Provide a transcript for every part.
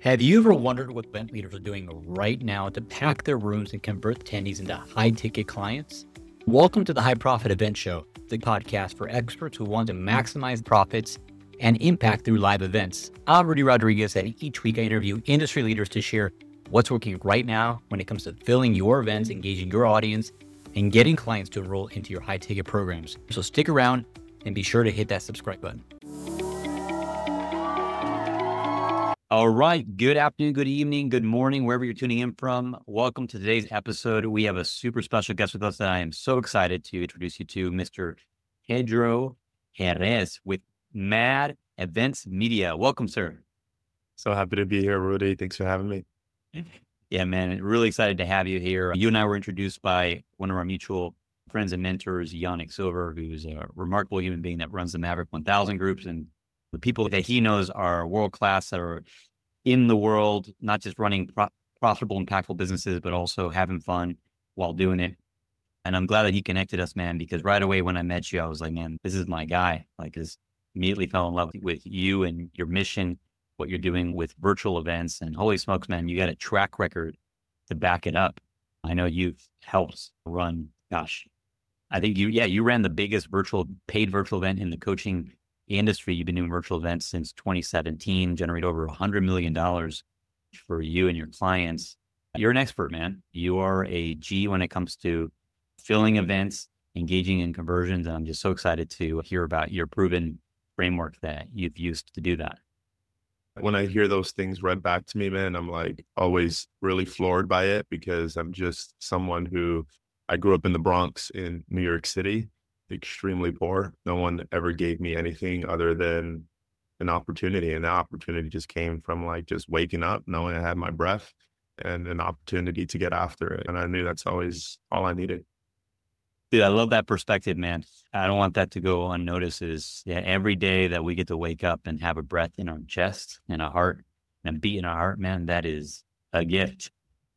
Have you ever wondered what event leaders are doing right now to pack their rooms and convert attendees into high-ticket clients? Welcome to the High Profit Event Show, the podcast for experts who want to maximize profits and impact through live events. I'm Rudy Rodriguez, and each week I interview industry leaders to share what's working right now when it comes to filling your events, engaging your audience, and getting clients to enroll into your high-ticket programs. So stick around and be sure to hit that subscribe button. All right. Good afternoon, good evening, good morning, wherever you're tuning in from. Welcome to today's episode. We have a super special guest with us that I am so excited to introduce you to, Mr. Pedro Jerez with Mad Events Media. Welcome, sir. So happy to be here, Rudy. Thanks for having me. Yeah, man. Really excited to have you here. You and I were introduced by one of our mutual friends and mentors, Yannick Silver, who's a remarkable human being that runs the Maverick 1000 groups. And the people that he knows are world-class, that are in the world, not just running profitable, impactful businesses, but also having fun while doing it. And I'm glad that he connected us, man, because right away when I met you, I was like, man, this is my guy. Like, just immediately fell in love with you and your mission, what you're doing with virtual events. And holy smokes, man, you got a track record to back it up. I know you've helped run, I think you ran the biggest paid virtual event in the coaching industry. You've been doing virtual events since 2017, generate over $100 million for you and your clients. You're an expert, man. You are a G when it comes to filling events, engaging in conversions. And I'm just so excited to hear about your proven framework that you've used to do that. When I hear those things read back to me, man, I'm like always really floored by it, because I'm just someone who, I grew up in the Bronx in New York City, extremely poor. No one ever gave me anything other than an opportunity. And that opportunity just came from like just waking up, knowing I had my breath and an opportunity to get after it. And I knew that's always all I needed. Dude, I love that perspective, man. I don't want that to go unnoticed. Every day that we get to wake up and have a breath in our chest and our heart and a beat in our heart, man, that is a gift.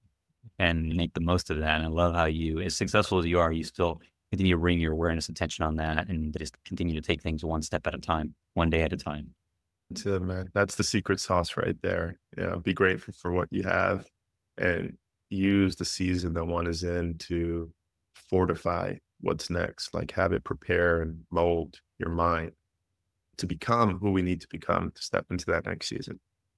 And make the most of that. And I love how you, as successful as you are, you still continue to bring your awareness, attention on that, and just continue to take things one step at a time, one day at a time. That's it, man. That's the secret sauce right there. Yeah, be grateful for what you have and use the season that one is in to fortify what's next. Like, have it prepare and mold your mind to become who we need to become to step into that next season.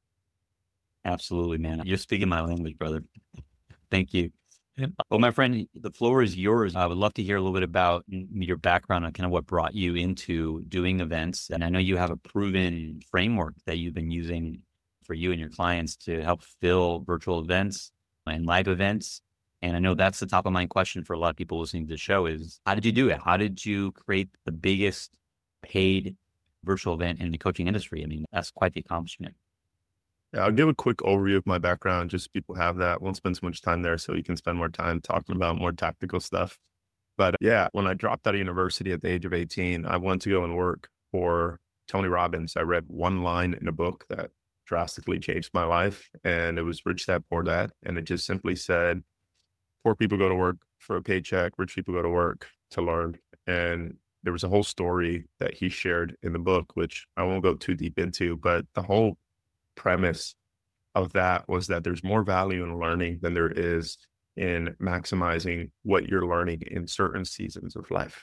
Absolutely, man. You're speaking my language, brother. Thank you. Well, my friend, the floor is yours. I would love to hear a little bit about your background and kind of what brought you into doing events. And I know you have a proven framework that you've been using for you and your clients to help fill virtual events and live events. And I know that's the top of mind question for a lot of people listening to the show is, how did you do it? How did you create the biggest paid virtual event in the coaching industry? I mean, that's quite the accomplishment. Yeah, I'll give a quick overview of my background, just so people have that. Won't spend so much time there, so you can spend more time talking about more tactical stuff. But yeah, when I dropped out of university at the age of 18, I wanted to go and work for Tony Robbins. I read one line in a book that drastically changed my life, and it was Rich Dad Poor Dad. And it just simply said, poor people go to work for a paycheck, rich people go to work to learn. And there was a whole story that he shared in the book, which I won't go too deep into, but the whole premise of that was that there's more value in learning than there is in maximizing what you're learning in certain seasons of life.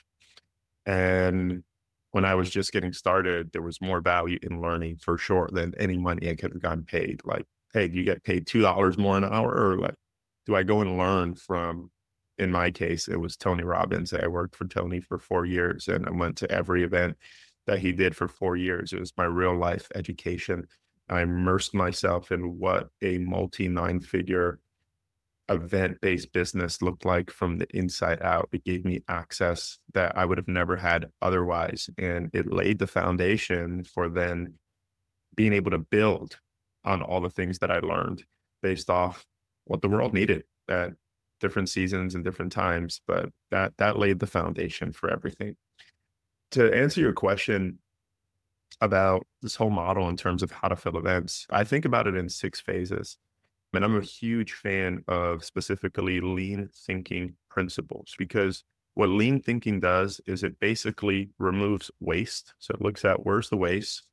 And when I was just getting started, there was more value in learning for sure than any money I could have gotten paid. Like, hey, do you get paid $2 more an hour? Or like, do I go and learn from, in my case, it was Tony Robbins. I worked for Tony for 4 years, and I went to every event that he did for 4 years. It was my real life education. I immersed myself in what a multi-9-figure event-based business looked like from the inside out. It gave me access that I would have never had otherwise. And it laid the foundation for then being able to build on all the things that I learned based off what the world needed at different seasons and different times. But that laid the foundation for everything. To answer your question about this whole model in terms of how to fill events, I think about it in 6 phases. And I'm a huge fan of specifically lean thinking principles, because what lean thinking does is it basically removes waste. So it looks at, where's the waste?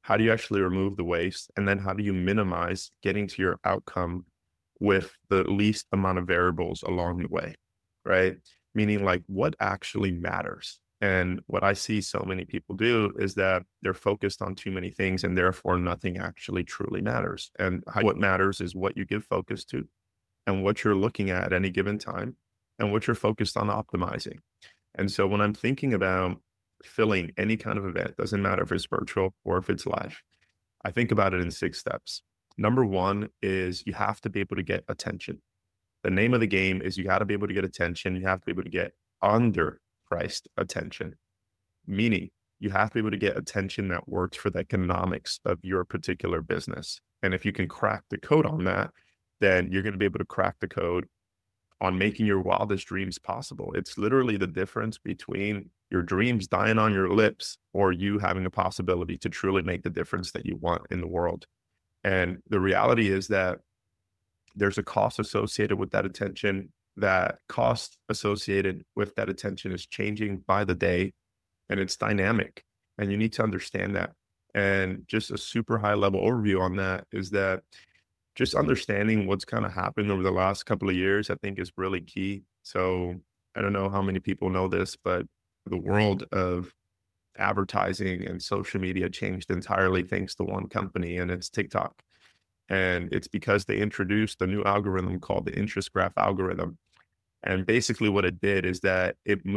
How do you actually remove the waste? And then how do you minimize getting to your outcome with the least amount of variables along the way, right? Meaning like what actually matters. And what I see so many people do is that they're focused on too many things and therefore nothing actually truly matters. And what matters is what you give focus to and what you're looking at any given time and what you're focused on optimizing. And so when I'm thinking about filling any kind of event, doesn't matter if it's virtual or if it's live, I think about it in 6 steps. Number one is you have to be able to get attention. The name of the game is you got to be able to get attention. You have to be able to get underpriced attention, meaning you have to be able to get attention that works for the economics of your particular business. And if you can crack the code on that, then you're going to be able to crack the code on making your wildest dreams possible. It's literally the difference between your dreams dying on your lips or you having a possibility to truly make the difference that you want in the world. And the reality is that there's a cost associated with that attention. That cost associated with that attention is changing by the day and it's dynamic. And you need to understand that. And just a super high level overview on that is that just understanding what's kind of happened over the last couple of years, I think is really key. So I don't know how many people know this, but the world of advertising and social media changed entirely thanks to one company, and it's TikTok. And it's because they introduced a new algorithm called the interest graph algorithm. And basically what it did is that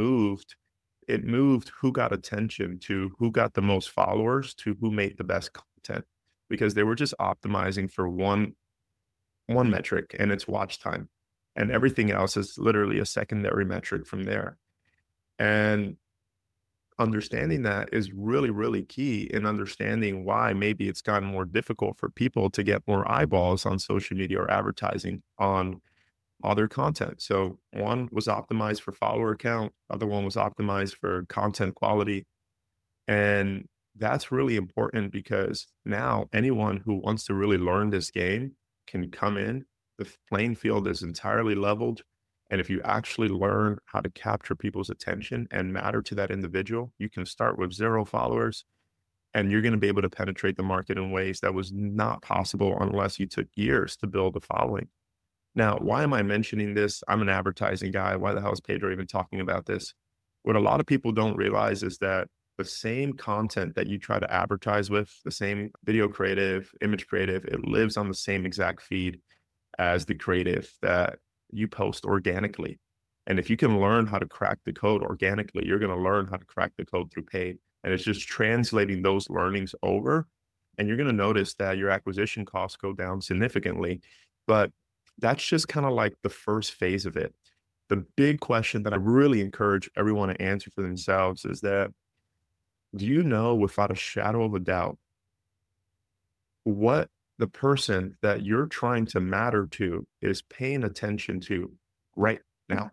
it moved who got attention to who got the most followers to who made the best content, because they were just optimizing for one metric, and it's watch time. And everything else is literally a secondary metric from there. And understanding that is really, really key in understanding why maybe it's gotten more difficult for people to get more eyeballs on social media or advertising on other content. So one was optimized for follower count, other one was optimized for content quality. And that's really important because now anyone who wants to really learn this game can come in. The playing field is entirely leveled. And if you actually learn how to capture people's attention and matter to that individual, you can start with 0 followers and you're going to be able to penetrate the market in ways that was not possible unless you took years to build a following. Now, why am I mentioning this? I'm an advertising guy. Why the hell is Pedro even talking about this? What a lot of people don't realize is that the same content that you try to advertise with, the same video creative, image creative, it lives on the same exact feed as the creative that you post organically. And if you can learn how to crack the code organically, you're going to learn how to crack the code through paid. And it's just translating those learnings over. And you're going to notice that your acquisition costs go down significantly. But that's just kind of like the first phase of it. The big question that I really encourage everyone to answer for themselves is that, do you know without a shadow of a doubt what the person that you're trying to matter to is paying attention to right now?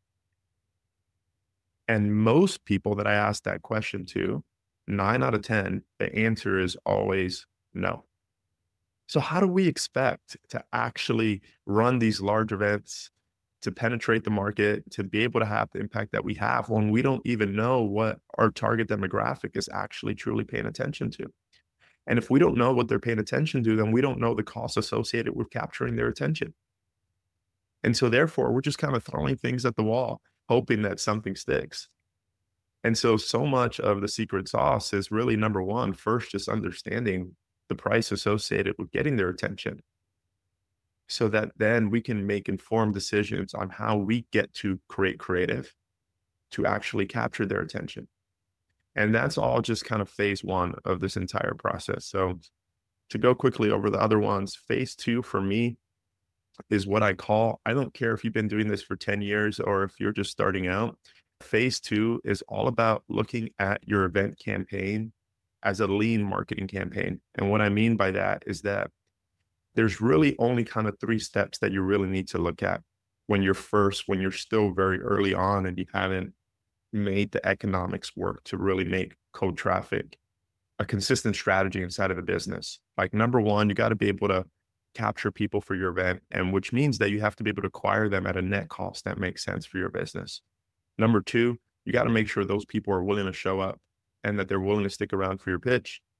And most people that I ask that question to, 9 out of 10, the answer is always no. So how do we expect to actually run these large events, to penetrate the market, to be able to have the impact that we have when we don't even know what our target demographic is actually truly paying attention to? And if we don't know what they're paying attention to, then we don't know the costs associated with capturing their attention. And so therefore, we're just kind of throwing things at the wall, hoping that something sticks. And so much of the secret sauce is really, number one, first, just understanding the price associated with getting their attention, so that then we can make informed decisions on how we get to create creative to actually capture their attention. And that's all just kind of phase one of this entire process. So to go quickly over the other ones, phase two for me is what I call, I don't care if you've been doing this for 10 years or if you're just starting out. Phase two is all about looking at your event campaign as a lean marketing campaign. And what I mean by that is that there's really only kind of 3 steps that you really need to look at when you're still very early on and you haven't made the economics work to really make cold traffic a consistent strategy inside of a business. Like, number one, you got to be able to capture people for your event, and which means that you have to be able to acquire them at a net cost that makes sense for your business. Number two, you got to make sure those people are willing to show up and that they're willing to stick around for your pitch.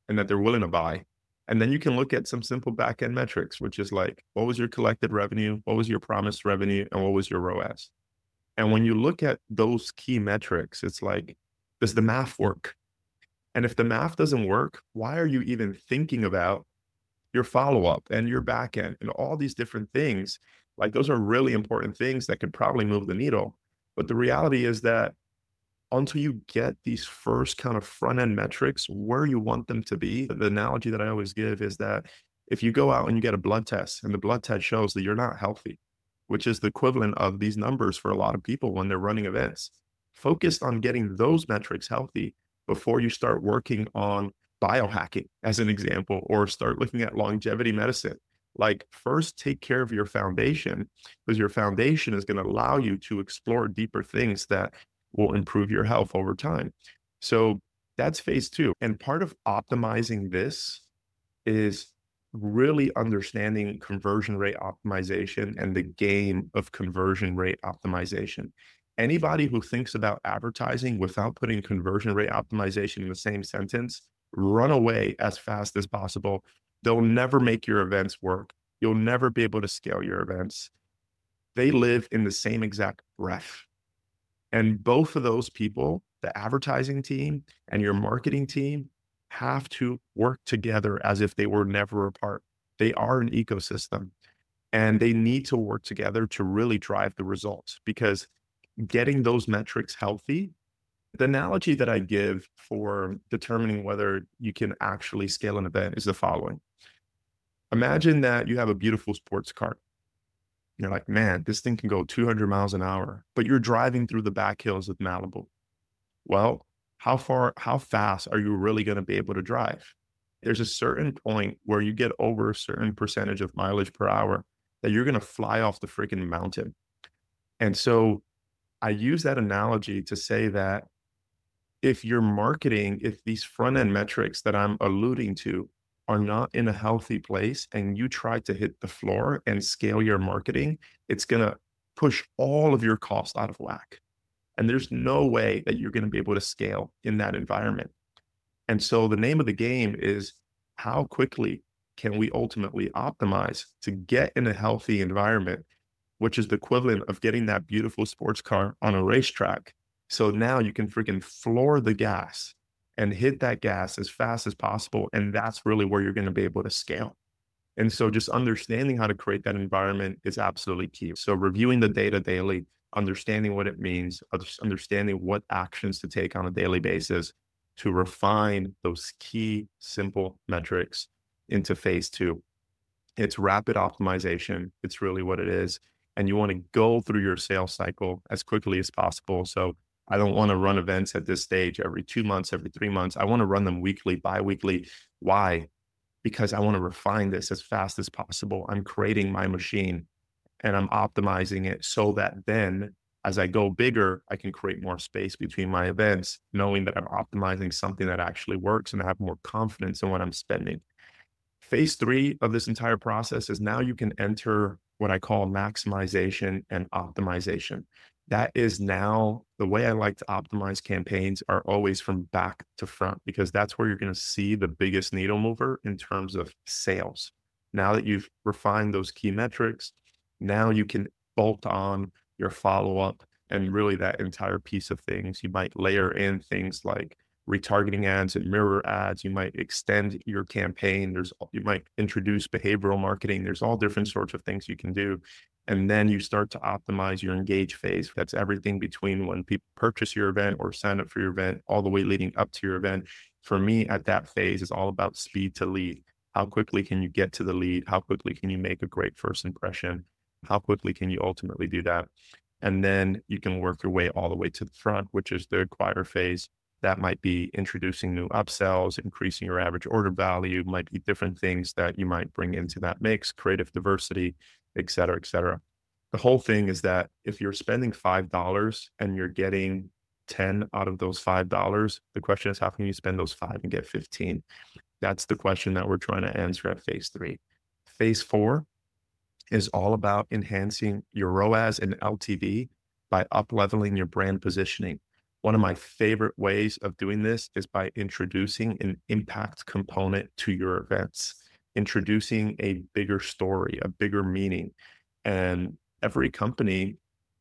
and that they're willing to buy. And then you can look at some simple back end metrics, which is like, what was your collected revenue? What was your promised revenue? And what was your ROAS? And when you look at those key metrics, it's like, does the math work? And if the math doesn't work, why are you even thinking about your follow-up and your back end and all these different things? Like, those are really important things that could probably move the needle. But the reality is that until you get these first kind of front end metrics where you want them to be, the analogy that I always give is that if you go out and you get a blood test and the blood test shows that you're not healthy, which is the equivalent of these numbers for a lot of people when they're running events, focused on getting those metrics healthy before you start working on biohacking, as an example, or start looking at longevity medicine. Like, first take care of your foundation, because your foundation is going to allow you to explore deeper things that will improve your health over time. So that's phase two. And part of optimizing this is really understanding conversion rate optimization and the game of conversion rate optimization. Anybody who thinks about advertising without putting conversion rate optimization in the same sentence, run away as fast as possible. They'll never make your events work. You'll never be able to scale your events. They live in the same exact breath. And both of those people, the advertising team and your marketing team, have to work together as if they were never apart. They are an ecosystem, and they need to work together to really drive the results, because getting those metrics healthy, the analogy that I give for determining whether you can actually scale an event is the following. Imagine that you have a beautiful sports car. You're like, man, this thing can go 200 miles an hour, but you're driving through the back hills of Malibu. Well, how fast are you really going to be able to drive? There's a certain point where you get over a certain percentage of mileage per hour that you're going to fly off the freaking mountain. And so I use that analogy to say that if your marketing, if these front end metrics that I'm alluding to are not in a healthy place and you try to hit the floor and scale your marketing, it's going to push all of your costs out of whack. And there's no way that you're going to be able to scale in that environment. And so the name of the game is, how quickly can we ultimately optimize to get in a healthy environment, which is the equivalent of getting that beautiful sports car on a racetrack. So now you can freaking floor the gas and hit that gas as fast as possible. And that's really where you're going to be able to scale. And so just understanding how to create that environment is absolutely key. So reviewing the data daily, understanding what it means, understanding what actions to take on a daily basis to refine those key, simple metrics into phase two. It's rapid optimization. It's really what it is. And you want to go through your sales cycle as quickly as possible. So I don't want to run events at this stage every 2 months, every 3 months. I want to run them weekly, bi-weekly. Why? Because I want to refine this as fast as possible. I'm creating my machine and I'm optimizing it so that then as I go bigger, I can create more space between my events, knowing that I'm optimizing something that actually works and I have more confidence in what I'm spending. Phase three of this entire process is now you can enter what I call maximization and optimization. That is now the way I like to optimize campaigns are always from back to front, because that's where you're going to see the biggest needle mover in terms of sales. Now that you've refined those key metrics, now you can bolt on your follow-up and really that entire piece of things. You might layer in things like retargeting ads and mirror ads. You might extend your campaign. You might introduce behavioral marketing. There's all different sorts of things you can do. And then you start to optimize your engage phase. That's everything between when people purchase your event or sign up for your event, all the way leading up to your event. For me, at that phase, it's all about speed to lead. How quickly can you get to the lead? How quickly can you make a great first impression? How quickly can you ultimately do that? And then you can work your way all the way to the front, which is the acquire phase. That might be introducing new upsells, increasing your average order value, might be different things that you might bring into that mix, creative diversity, et cetera, et cetera. The whole thing is that if you're spending $5 and you're getting 10 out of those $5, the question is, how can you spend those 5 and get 15? That's the question that we're trying to answer at phase three. Phase four is all about enhancing your ROAS and LTV by up-leveling your brand positioning. One of my favorite ways of doing this is by introducing an impact component to your events, introducing a bigger story, a bigger meaning. And every company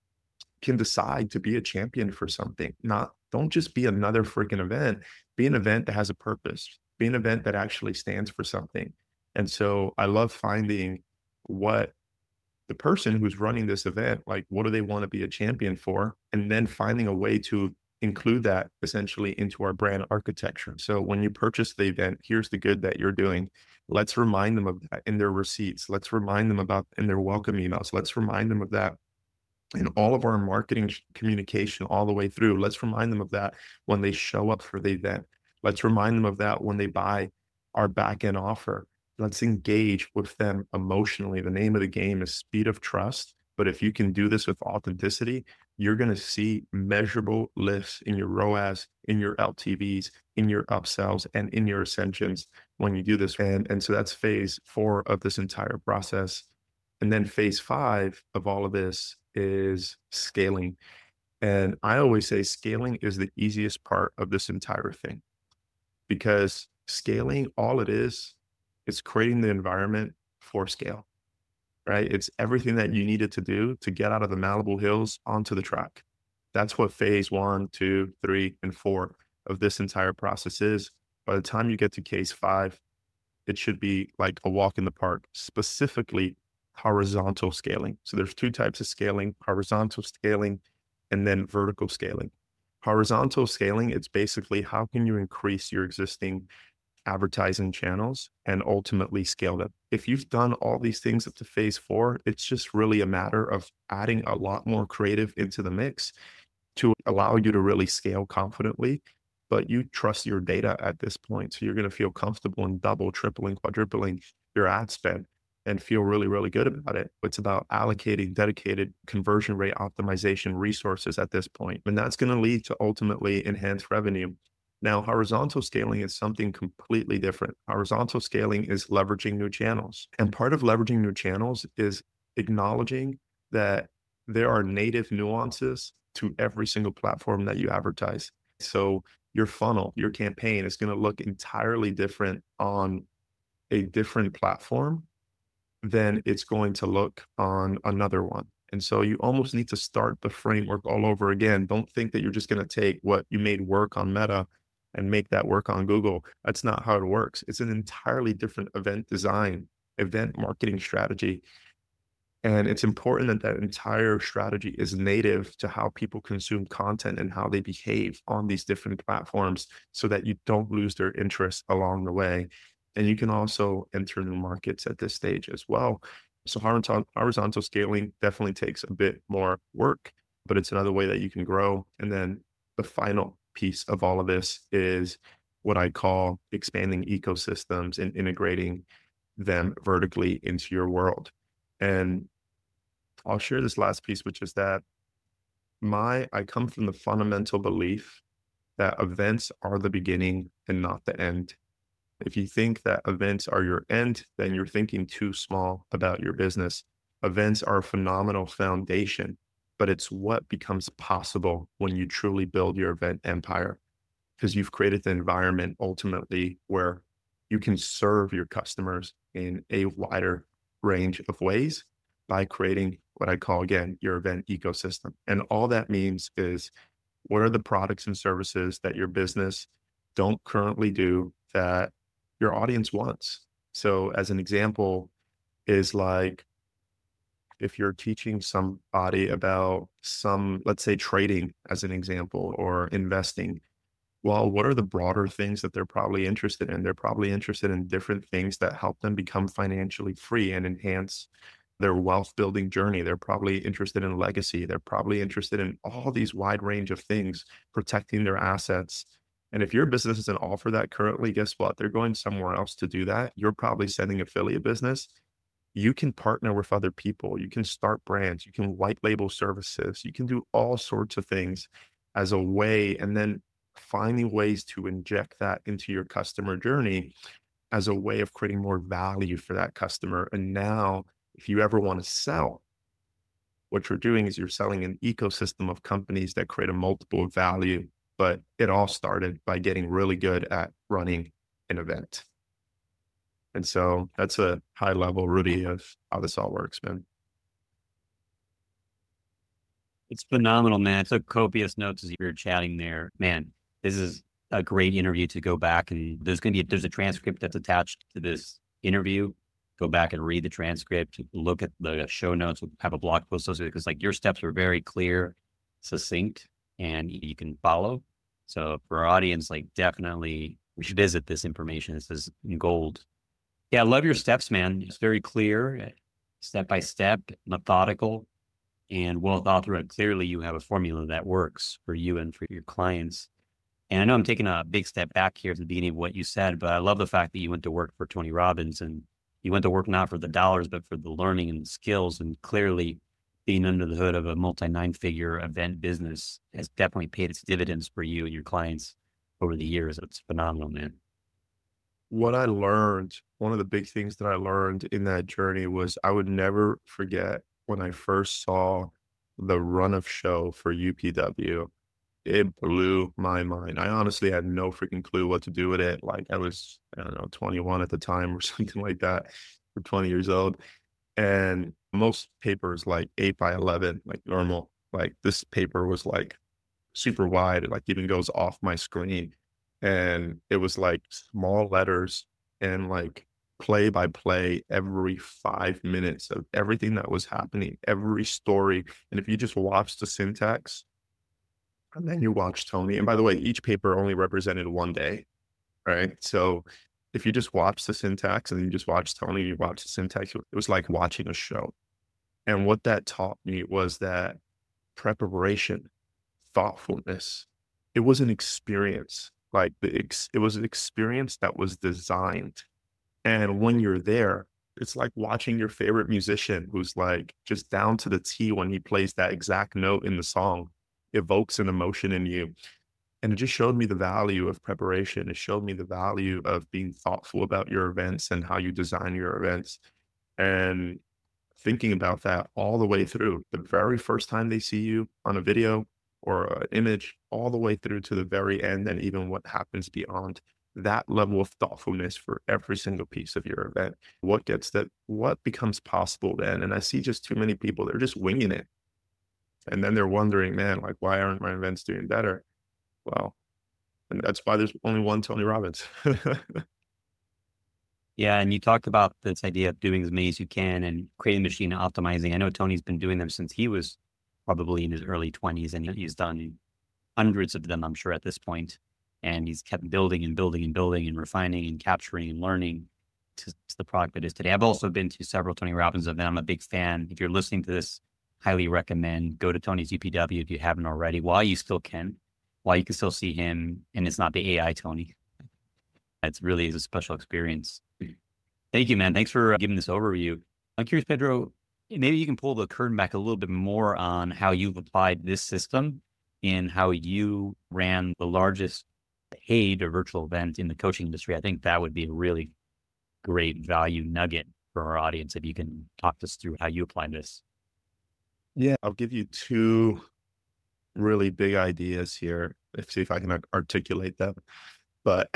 can decide to be a champion for something. Not don't just be another freaking event. Be an event that has a purpose. Be an event that actually stands for something. And so I love finding what the person who's running this event, like what do they want to be a champion for? And then finding a way to include that essentially into our brand architecture. So when you purchase the event, here's the good that you're doing. Let's remind them of that in their receipts. Let's remind them about in their welcome emails. Let's remind them of that in all of our marketing communication all the way through. Let's remind them of that when they show up for the event. Let's remind them of that when they buy our back end offer. Let's engage with them emotionally. The name of the game is speed of trust. But if you can do this with authenticity, you're going to see measurable lifts in your ROAS, in your LTVs, in your upsells, and in your ascensions when you do this. And so that's phase 4 of this entire process. And then phase 5 of all of this is scaling. And I always say scaling is the easiest part of this entire thing, because scaling, all it is creating the environment for scale, right? It's everything that you needed to do to get out of the Malibu Hills onto the track. That's what phase 1, 2, 3, and 4 of this entire process is. By the time you get to case 5, it should be like a walk in the park, specifically horizontal scaling. So there's 2 types of scaling: horizontal scaling and then vertical scaling. Horizontal scaling, it's basically how can you increase your existing advertising channels and ultimately scale them. If you've done all these things up to phase 4, it's just really a matter of adding a lot more creative into the mix to allow you to really scale confidently. But you trust your data at this point. So you're going to feel comfortable in double, tripling, quadrupling your ad spend and feel really, really good about it. It's about allocating dedicated conversion rate optimization resources at this point. And that's going to lead to ultimately enhanced revenue. Now, horizontal scaling is something completely different. Horizontal scaling is leveraging new channels. And part of leveraging new channels is acknowledging that there are native nuances to every single platform that you advertise. So your funnel, your campaign is going to look entirely different on a different platform than it's going to look on another one. And so you almost need to start the framework all over again. Don't think that you're just going to take what you made work on Meta and make that work on Google. That's not how it works. It's an entirely different event design, event marketing strategy. And it's important that that entire strategy is native to how people consume content and how they behave on these different platforms so that you don't lose their interest along the way. And you can also enter new markets at this stage as well. So horizontal scaling definitely takes a bit more work, but it's another way that you can grow. And then the final piece of all of this is what I call expanding ecosystems and integrating them vertically into your world. And I'll share this last piece, which is that I come from the fundamental belief that events are the beginning and not the end. If you think that events are your end, then you're thinking too small about your business. Events are a phenomenal foundation, but it's what becomes possible when you truly build your event empire, because you've created the environment ultimately where you can serve your customers in a wider range of ways by creating what I call, again, your event ecosystem. And all that means is, what are the products and services that your business don't currently do that your audience wants? So as an example is like, if you're teaching somebody about let's say trading as an example, or investing, well, what are the broader things that they're probably interested in? They're probably interested in different things that help them become financially free and enhance their wealth building journey. They're probably interested in legacy. They're probably interested in all these wide range of things, protecting their assets. And if your business doesn't offer that currently, guess what? They're going somewhere else to do that. You're probably sending affiliate business. You can partner with other people. You can start brands. You can white label services. You can do all sorts of things as a way, and then finding ways to inject that into your customer journey as a way of creating more value for that customer. And now, if you ever want to sell, what you're doing is you're selling an ecosystem of companies that create a multiple of value but it all started by getting really good at running an event. And so that's a high level, Rudy, of how this all works, man. It's phenomenal, man. I took copious notes as you were chatting there. Man, this is a great interview to go back, and there's a transcript that's attached to this interview. Go back and read the transcript, look at the show notes, have a blog post associated, because like your steps are very clear, succinct, and you can follow. So for our audience, like definitely revisit this information. This is gold. Yeah, I love your steps, man. It's very clear, step by step, methodical, and well thought through. And clearly, you have a formula that works for you and for your clients. And I know I'm taking a big step back here at the beginning of what you said, but I love the fact that you went to work for Tony Robbins, and you went to work not for the dollars, but for the learning and the skills. And clearly, being under the hood of a multi-nine-figure event business has definitely paid its dividends for you and your clients over the years. It's phenomenal, man. What I learned, one of the big things that I learned in that journey was I would never forget when I first saw the run of show for UPW. It blew my mind. I honestly had no freaking clue what to do with it. Like I was, I don't know, 21 at the time or something like that, or 20 years old. And most papers like 8 by 11, like normal. Like this paper was like super wide. It like even goes off my screen. And it was like small letters and like play by play every 5 minutes of everything that was happening, every story. And if you just watch the syntax, and then you watch Tony, and by the way, each paper only represented one day, right? So if you just watch the syntax and then you just watch Tony, you watch the syntax, it was like watching a show. And what that taught me was that preparation, thoughtfulness, it was an experience. Like it was an experience that was designed. And when you're there, it's like watching your favorite musician who's like just down to the T when he plays that exact note in the song, evokes an emotion in you. And it just showed me the value of preparation. It showed me the value of being thoughtful about your events and how you design your events. And thinking about that all the way through the very first time they see you on a video or an image, all the way through to the very end, and even what happens beyond that level of thoughtfulness for every single piece of your event. What becomes possible then? And I see just too many people, they're just winging it. And then they're wondering, man, like, why aren't my events doing better? Well, and that's why there's only one Tony Robbins. Yeah, and you talked about this idea of doing as many as you can and creating machine optimizing. I know Tony's been doing them since he was probably in his early 20s, and he's done hundreds of them, I'm sure, at this point. And he's kept building and building and building and refining and capturing and learning to the product that is today. I've also been to several Tony Robbins events. I'm a big fan. If you're listening to this, highly recommend go to Tony's UPW if you haven't already, while you still can, while you can still see him. And it's not the AI Tony. It really is a special experience. Thank you, man. Thanks for giving this overview. I'm curious, Pedro, maybe you can pull the curtain back a little bit more on how you've applied this system and how you ran the largest paid or virtual event in the coaching industry. I think that would be a really great value nugget for our audience if you can talk us through how you applied this. Yeah, I'll give you two really big ideas here. Let's see if I can articulate them. But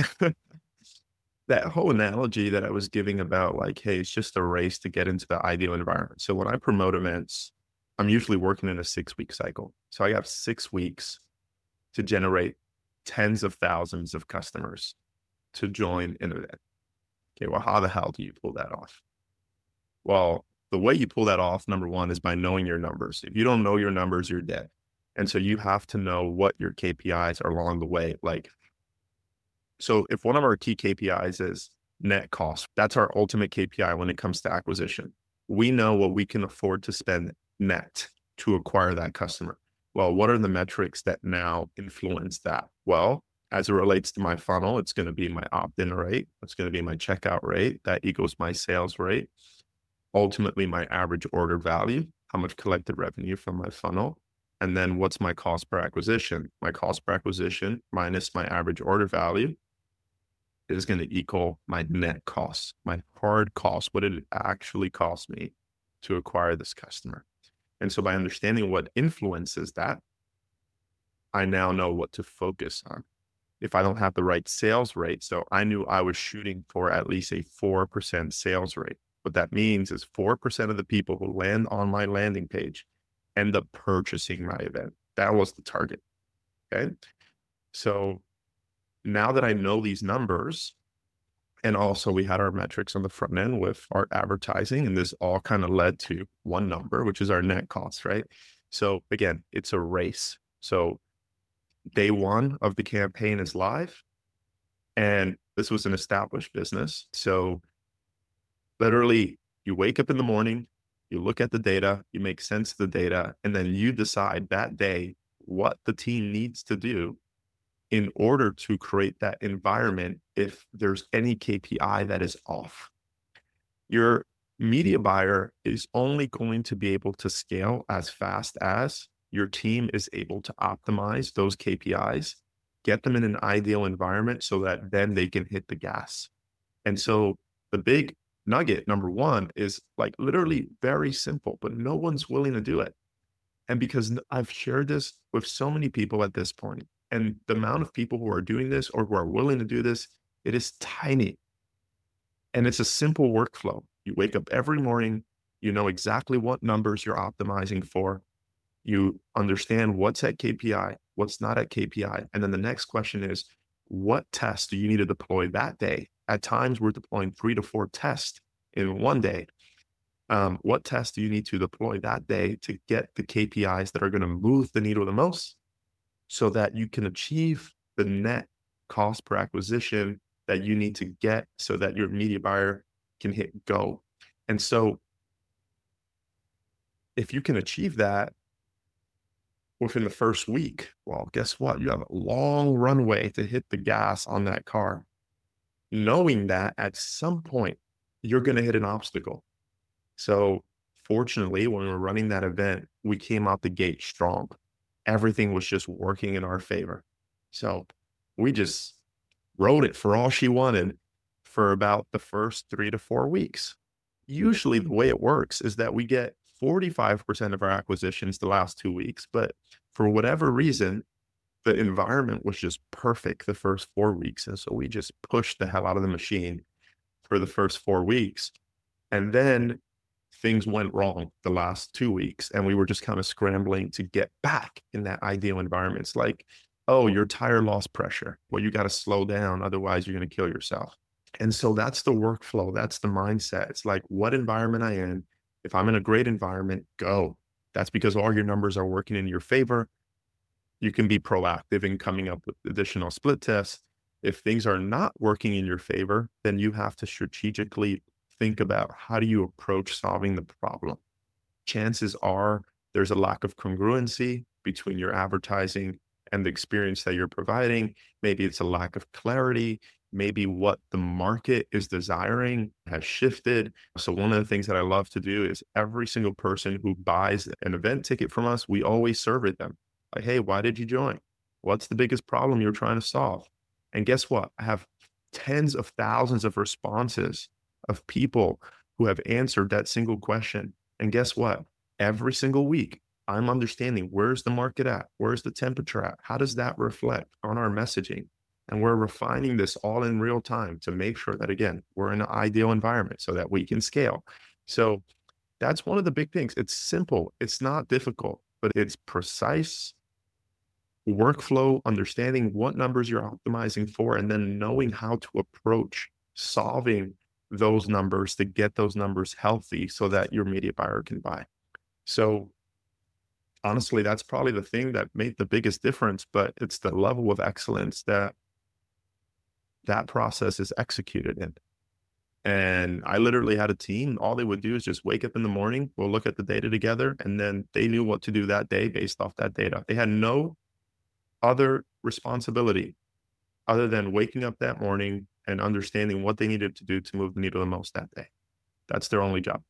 that whole analogy that I was giving about like, hey, it's just a race to get into the ideal environment. So when I promote events, I'm usually working in a 6-week cycle. So I have 6 weeks to generate tens of thousands of customers to join an event. Okay, well, how the hell do you pull that off? Well, the way you pull that off, number one, is by knowing your numbers. If you don't know your numbers, you're dead. And so you have to know what your KPIs are along the way. Like, so if one of our key KPIs is net cost, that's our ultimate KPI when it comes to acquisition. We know what we can afford to spend net to acquire that customer. Well, what are the metrics that now influence that? Well, as it relates to my funnel, it's going to be my opt-in rate. It's going to be my checkout rate. That equals my sales rate. Ultimately, my average order value, how much collected revenue from my funnel. And then what's my cost per acquisition? My cost per acquisition minus my average order value is going to equal my net cost, my hard cost, what it actually cost me to acquire this customer. And so by understanding what influences that, I now know what to focus on. If I don't have the right sales rate, so I knew I was shooting for at least a 4% sales rate. What that means is 4% of the people who land on my landing page end up purchasing my event. That was the target. Okay. So now that I know these numbers, and also we had our metrics on the front end with our advertising, and this all kind of led to one number, which is our net cost, right? So again, it's a race. So day one of the campaign is live, and this was an established business. So literally, you wake up in the morning, you look at the data, you make sense of the data, and then you decide that day what the team needs to do in order to create that environment if there's any KPI that is off. Your media buyer is only going to be able to scale as fast as your team is able to optimize those KPIs, get them in an ideal environment so that then they can hit the gas. And so the big nugget, number one, is like literally very simple, but no one's willing to do it. And because I've shared this with so many people at this point, and the amount of people who are doing this or who are willing to do this, it is tiny. And it's a simple workflow. You wake up every morning, you know exactly what numbers you're optimizing for. You understand what's at KPI, what's not at KPI. And then the next question is, what tests do you need to deploy that day? At times, we're deploying 3 to 4 tests in one day. What tests do you need to deploy that day to get the KPIs that are going to move the needle the most so that you can achieve the net cost per acquisition that you need to get so that your media buyer can hit go? And so if you can achieve that within the first week, well, guess what? You have a long runway to hit the gas on that car, knowing that at some point you're going to hit an obstacle. So fortunately, when we were running that event, we came out the gate strong. Everything was just working in our favor. So we just rode it for all she wanted for about the first 3 to 4 weeks. Usually the way it works is that we get 45% of our acquisitions the last 2 weeks, but for whatever reason, the environment was just perfect the first 4 weeks. And so we just pushed the hell out of the machine for the first 4 weeks. And then things went wrong the last 2 weeks. And we were just kind of scrambling to get back in that ideal environment. It's like, oh, your tire lost pressure. Well, you got to slow down. Otherwise, you're going to kill yourself. And so that's the workflow. That's the mindset. It's like what environment I am. If I'm in a great environment, go. That's because all your numbers are working in your favor. You can be proactive in coming up with additional split tests. If things are not working in your favor, then you have to strategically think about how do you approach solving the problem. Chances are there's a lack of congruency between your advertising and the experience that you're providing. Maybe it's a lack of clarity. Maybe what the market is desiring has shifted. So one of the things that I love to do is every single person who buys an event ticket from us, we always survey them. Like, hey, why did you join? What's the biggest problem you're trying to solve? And guess what? I have tens of thousands of responses of people who have answered that single question. And guess what? Every single week, I'm understanding where's the market at? Where's the temperature at? How does that reflect on our messaging? And we're refining this all in real time to make sure that, again, we're in an ideal environment so that we can scale. So that's one of the big things. It's simple. It's not difficult, but it's precise workflow, understanding what numbers you're optimizing for, and then knowing how to approach solving those numbers to get those numbers healthy so that your media buyer can buy. So honestly, that's probably the thing that made the biggest difference, but it's the level of excellence that that process is executed in. And I literally had a team. All they would do is just wake up in the morning, we'll look at the data together, and then they knew what to do that day based off that data. They had no other responsibility other than waking up that morning and understanding what they needed to do to move the needle the most that day. That's their only job.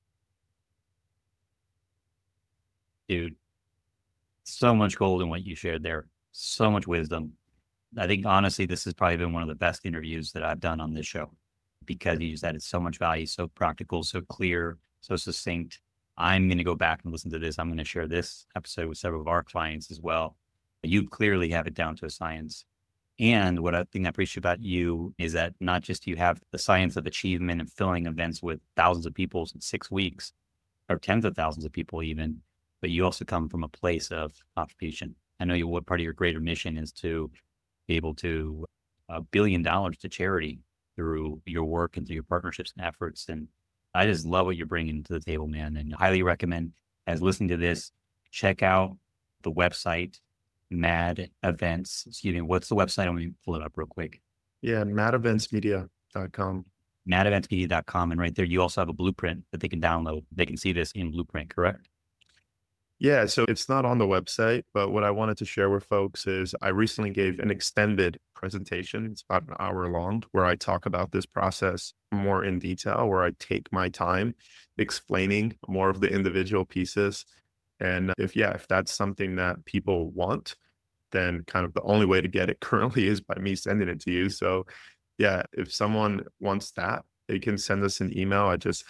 Dude, so much gold in what you shared there. So much wisdom. I think honestly, this has probably been one of the best interviews that I've done on this show because you just added so much value, so practical, so clear, so succinct. I'm going to go back and listen to this. I'm going to share this episode with several of our clients as well. You clearly have it down to a science. And what I think I appreciate about you is that not just you have the science of achievement and filling events with thousands of people in 6 weeks, or tens of thousands of people even, but you also come from a place of contribution. I know what part of your greater mission is to be able to $1 billion to charity through your work and through your partnerships and efforts. And I just love what you're bringing to the table, man. And highly recommend, as listening to this, check out the website, Mad Events. Excuse me, what's the website? I'm going to pull it up real quick. Yeah, madeventsmedia.com. Madeventsmedia.com. And right there, you also have a blueprint that they can download. They can see this in Blueprint, correct? Yeah, so it's not on the website, but what I wanted to share with folks is I recently gave an extended presentation. It's about an hour long, where I talk about this process more in detail, where I take my time explaining more of the individual pieces. And if that's something that people want, then kind of the only way to get it currently is by me sending it to you. So yeah, if someone wants that, they can send us an email at just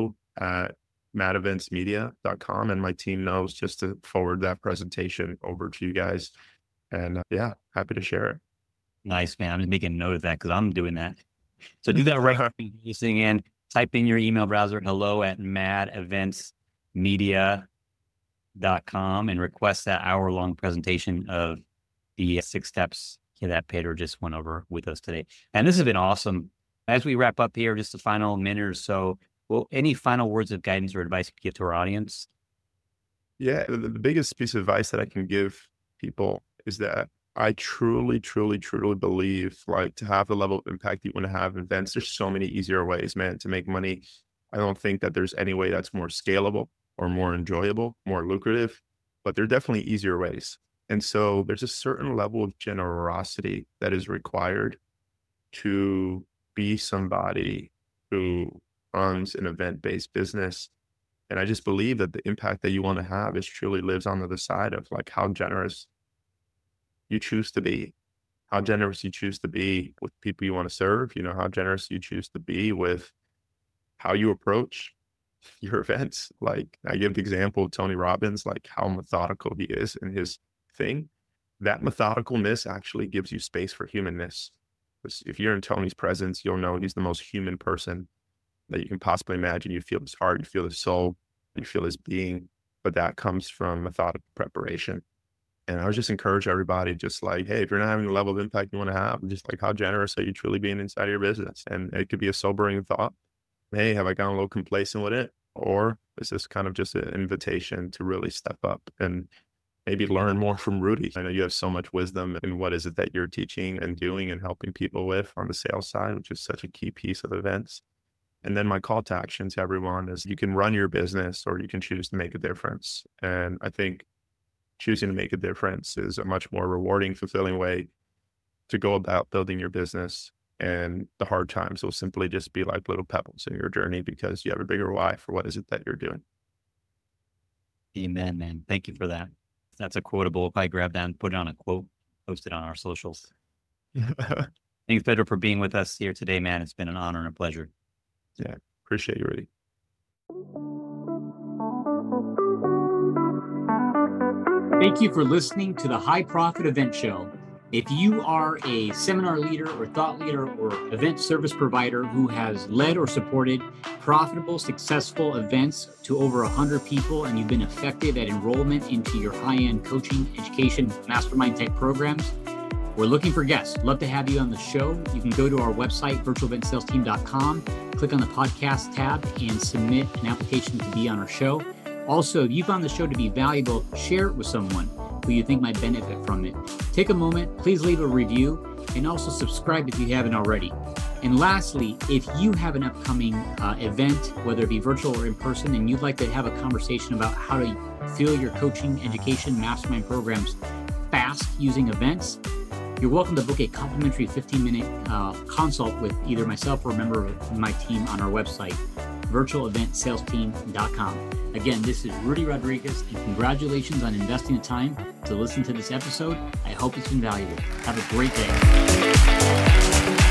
hello@madeventsmedia.com, and my team knows just to forward that presentation over to you guys. And happy to share it. Nice, man. I'm just making a note of that because I'm doing that. So do that right now. Listening in, type in your email browser, hello@madeventsmedia.com, and request that hour-long presentation of the 6 steps that Pedro just went over with us today. And this has been awesome. As we wrap up here, just a final minute or so, well, any final words of guidance or advice you could give to our audience? Yeah, the biggest piece of advice that I can give people is that I truly, truly, truly believe, like, to have the level of impact you want to have in events, there's so many easier ways, man, to make money. I don't think that there's any way that's more scalable or more enjoyable, more lucrative, but there are definitely easier ways. And so there's a certain level of generosity that is required to be somebody who runs an event-based business. And I just believe that the impact that you want to have is truly lives on the other side of, like, how generous you choose to be, how generous you choose to be with people you want to serve, how generous you choose to be with how you approach your events. Like, I give the example of Tony Robbins, like how methodical he is in his thing. That methodicalness actually gives you space for humanness. If you're in Tony's presence, you'll know he's the most human person that you can possibly imagine. You feel his heart, you feel his soul, you feel his being, but that comes from methodical preparation. And I would just encourage everybody, just like, hey, if you're not having the level of impact you want to have, just like, how generous are you truly being inside of your business? And it could be a sobering thought. Hey, have I gotten a little complacent with it? Or is this kind of just an invitation to really step up and maybe learn more from Rudy? I know you have so much wisdom in what is it that you're teaching and doing and helping people with on the sales side, which is such a key piece of events. And then my call to action to everyone is, you can run your business or you can choose to make a difference. And I think choosing to make a difference is a much more rewarding, fulfilling way to go about building your business. And the hard times will simply just be like little pebbles in your journey because you have a bigger why for what is it that you're doing. Amen, man. Thank you for that. That's a quotable. If I grab that and put it on a quote, post it on our socials. Thanks, Pedro, for being with us here today, man. It's been an honor and a pleasure. Yeah, appreciate you, Rudy. Thank you for listening to the High Profit Event Show. If you are a seminar leader or thought leader or event service provider who has led or supported profitable, successful events to over 100 people, and you've been effective at enrollment into your high-end coaching, education, mastermind type programs, we're looking for guests. Love to have you on the show. You can go to our website, virtualentsalesteam.com, click on the podcast tab, and submit an application to be on our show. Also, if you found the show to be valuable, share it with someone who you think might benefit from it. Take a moment, please leave a review, and also subscribe if you haven't already. And lastly, if you have an upcoming event, whether it be virtual or in person, and you'd like to have a conversation about how to fill your coaching, education, mastermind programs fast using events, you're welcome to book a complimentary 15-minute consult with either myself or a member of my team on our website, virtualentsalesteam.com. Again, this is Rudy Rodriguez, and congratulations on investing the time to listen to this episode. I hope it's been valuable. Have a great day.